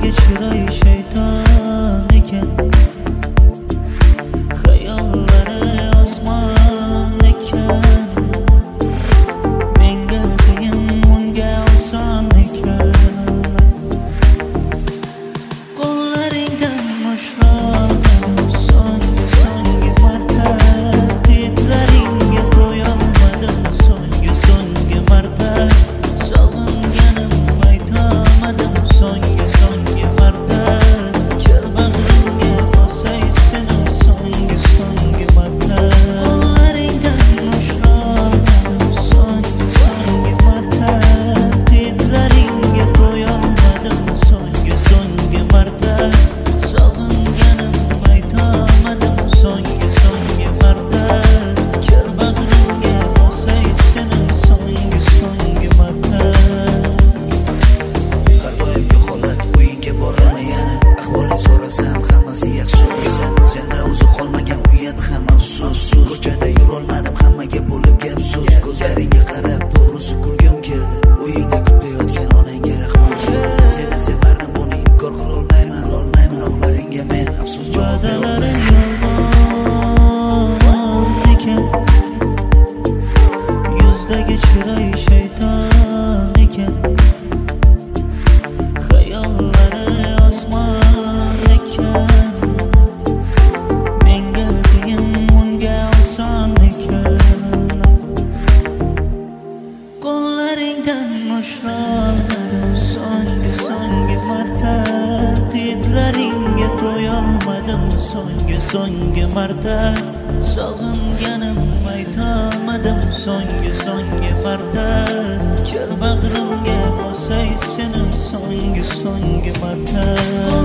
Yüzdagi chiroy shayton ekan, xayollari osmon ekan. Menga qiyin, unga oson ekan. Qo'llaringdan ushladim so'nggi marta, didlaringga qo'yolmadim so'nggi marta. Sog'inganim aytolmadim so'nggi marta. Kir bag'rimga bosay seni so'nggi marta. Qo'llaringdan ushladim so'nggi marta, didlaringga qo'yolmadim so'nggi marta. Sog'inganim aytolmadim so'nggi marta. Kir bag'rimga bosay seni so'nggi marta. Har doimgi holat uyingga borgani yana ahvoling so'rasam hammasi yaxshi deysan. Senda o'zi qolmagan uyat ham afsus. Ko'chada yurolmadim, hammaga bo'lib gap so'z. Ko'zlaringga qarab to'g'risi kulgim keldi. Uyingda kutlayotgan onangga rahmim keldi. Seni sevardim, buni inkor qilolmayman. Oqlaringga men afsus javob Va'dalaring berolmayman. yolg'on ekan, yuzdagi chiroy shayton ekan, xayollari osmon ekan. Menga qiyin, unga oson ekan. Qo'llaringdan ushladim so'nggi marta, didlaringga qo'yolmadim so'nggi marta. Sog'inganim aytolmadim so'nggi marta. Kir bag'rimga bosay seni so'nggi marta.